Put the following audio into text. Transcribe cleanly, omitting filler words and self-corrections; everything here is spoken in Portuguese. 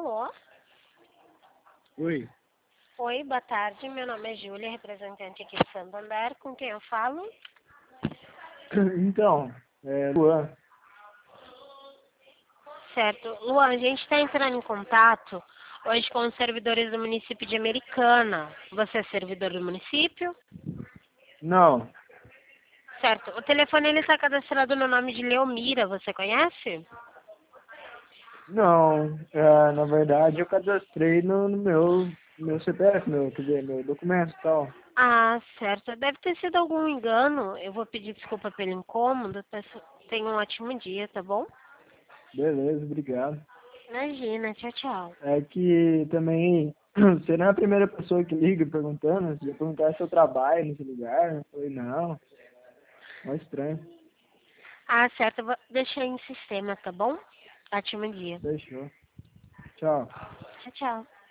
Alô? Oi. Oi, boa tarde. Meu nome é Júlia, representante aqui de Santander. Com quem eu falo? Então, Luan. Certo. Luan, a gente está entrando em contato hoje com os servidores do município de Americana. Você é servidor do município? Não, Certo. O telefone ele está cadastrado no nome de Leomira. Você conhece? não. Na verdade, eu cadastrei no meu CPF, quer dizer, meu documento e tal. Ah, certo. Deve ter sido algum engano. Eu vou pedir desculpa pelo incômodo. Tenha um ótimo dia, tá bom? Beleza, obrigado. Imagina. Tchau, tchau. É que também, você não é a primeira pessoa que liga perguntando, se eu perguntar se eu trabalho nesse lugar. Eu falei, não, é estranho. Ah, certo. Eu vou deixar em sistema, tá bom? Ótimo dia. Fechou. Tchau. Tchau, tchau.